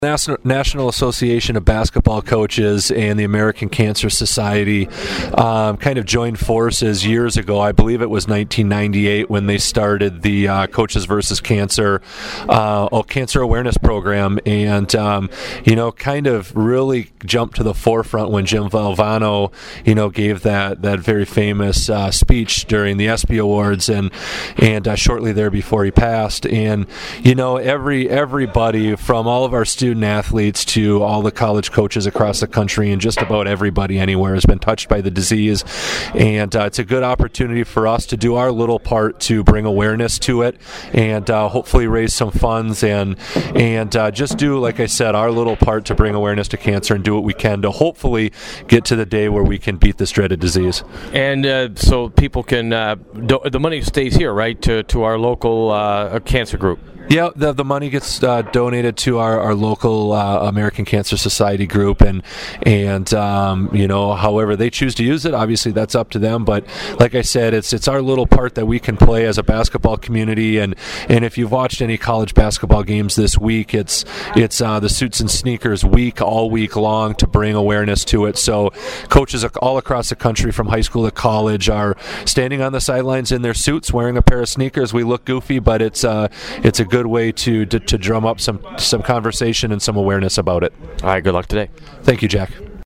National Association of Basketball Coaches and the American Cancer Society kind of joined forces years ago. I believe it was 1998 when they started the Coaches versus Cancer Cancer Awareness Program, and kind of really jumped to the forefront when Jim Valvano gave that very famous speech during the ESPY Awards and shortly there before he passed. And everybody from all of our student athletes to all the college coaches across the country and just about everybody anywhere has been touched by the disease, and it's a good opportunity for us to do our little part to bring awareness to it and hopefully raise some funds and just do, like I said, our little part to bring awareness to cancer and do what we can to hopefully get to the day where we can beat this dreaded disease. And so people can the money stays here, right, to our local cancer group. Yeah, the money gets donated to our local American Cancer Society group, and however they choose to use it, obviously that's up to them. But like I said, it's our little part that we can play as a basketball community. And if you've watched any college basketball games this week, it's the Suits and Sneakers week all week long to bring awareness to it. So coaches all across the country, from high school to college, are standing on the sidelines in their suits, wearing a pair of sneakers. We look goofy, but it's a good way to drum up some conversation and some awareness about it. All right, good luck today. Thank you, Jack.